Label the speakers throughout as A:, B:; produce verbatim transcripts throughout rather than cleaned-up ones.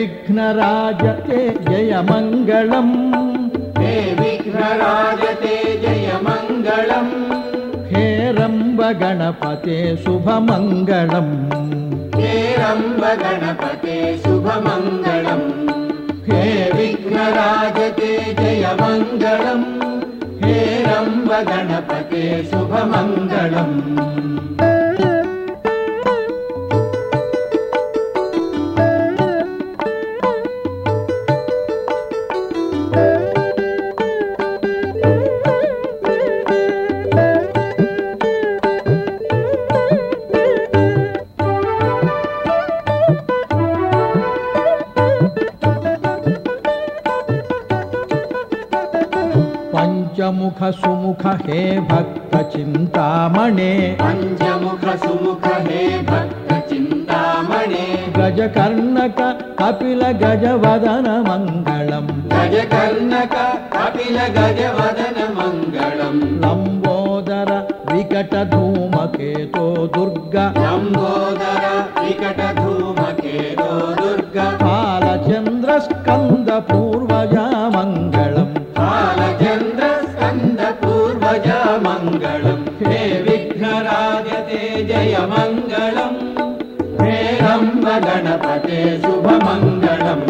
A: विघ्नराज ते जय मंगलम
B: हे विघ्नराज ते जय मंगलम
A: हे रंब गणपते शुभ मंगलम
B: हे रंब गणपते शुभ मंगलम हे विघ्नराज ते जय मंगलम हे रंब गणपते शुभ मंगलम
A: पंचमुख सुमुख हे भक्त चिंतामणे
B: पंचमुख सुमुख हे भक्त चिंतामणे
A: गजकर्णक कपिल गजवदन मंगलम
B: गजकर्णक कपिल गजवदन मंगलम
A: लंबोदर विकट धूमकेतो दुर्गा
B: लंबोदर विकट धूमकेतो दुर्गा
A: बालचंद्र स्कंद पूर्वजा मंगलम
B: बालचंद्र स्कंद पूर्वजा मंगलम हे विघ्नराज ते जय मंगलम हे रंब गणपते शुभ मंगलम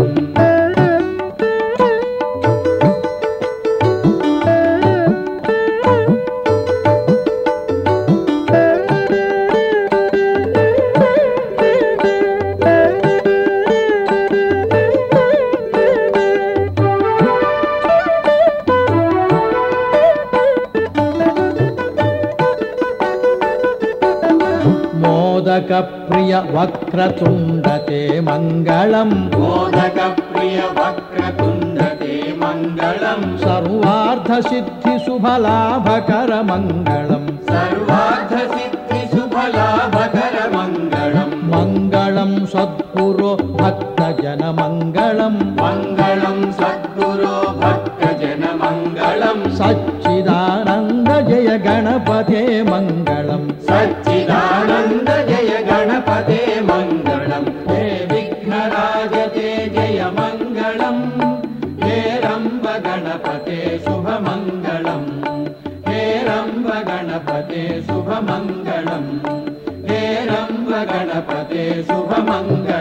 A: मोदक प्रिय वक्रतुंडते मंगलम
B: मोदक प्रिय वक्रतुंडते मंगलम
A: सर्वार्थ सिद्धि शुभ लाभकर मंगलम
B: सर्वार्थ सिद्धि शुभ लाभकर मंगलम
A: मंगलम सद्गुरो भक्त जन मंगलम
B: मंगलम सद्गुरो भक्त जन मंगलम
A: सच्चिदानंद जय गणपते मंगलम
B: सच्चिदानंद जय गणपते मंगलम हे विघ्नराज ते जय मंगलम हे रंब गणपते शुभ मंगलम हे रंब गणपते शुभ मंगलम हे रंब गणपते शुभ मंगलम।